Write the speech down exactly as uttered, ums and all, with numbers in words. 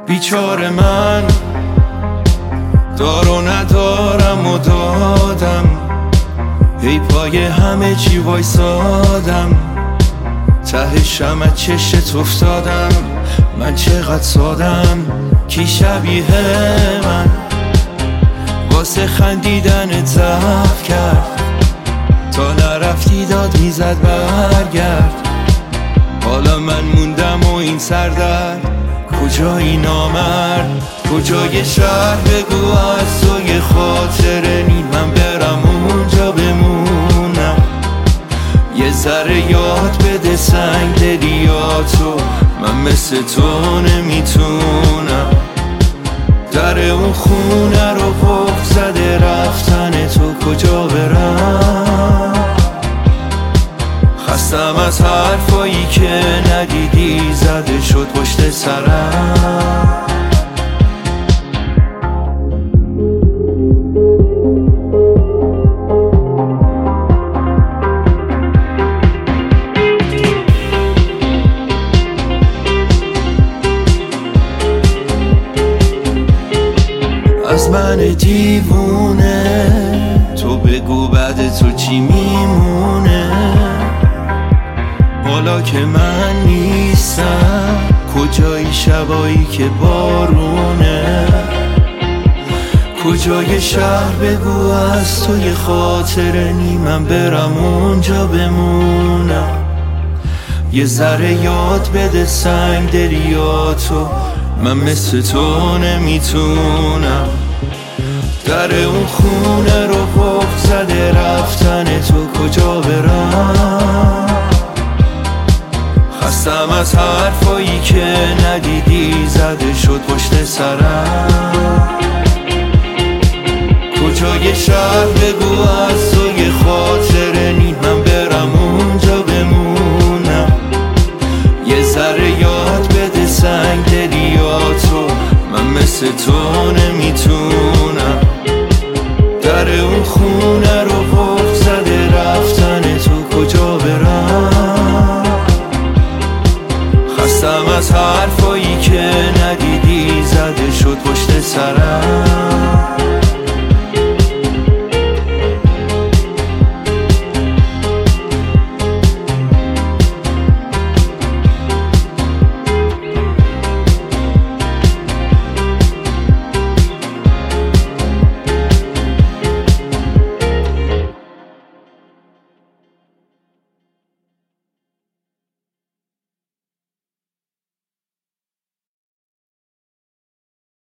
بیچاره من دار و ندارم و دادم، ای پای همه چی وایسادم، ته شمع چشت افتادم. من چقدر سادم، کی شبیه من واسه خندیدن ضعف کرد، تا نرفتی داد میزد برگرد. حالا من موندم و این سردرد، کجایی نامرد، کجای شهر بگو از تو یه خاطره نی، من برم اونجا بمونم. یه ذره یاد بده سنگ دلیاتو، من مثل تو نمیتونم. در اون خونه رو قفل زده رفتن تو، کجا برم؟ خستم از حرفایی که ندیدی زده شد پشت سرم. از من دیوونه تو بگو بعد تو چی میمونه، حالا که من نیستم کجایی شبایی که بارونه، کجای شهر بگو از تو یه خاطره نی، من برم اونجا بمونم. یه ذره یاد بده سنگ دلیاتو، من مثل تو نمیتونم. در اون خونه رو قفل زده رفتن تو، کجا برم؟ خستم از حرفایی که ندیدی زده شد پشت سرم. کجای شهر بگو از تو یه خاطره نی، من برم اونجا بمونم. یه ذره یاد بده سنگ دلیاتو، من مثل تو نمیتونم.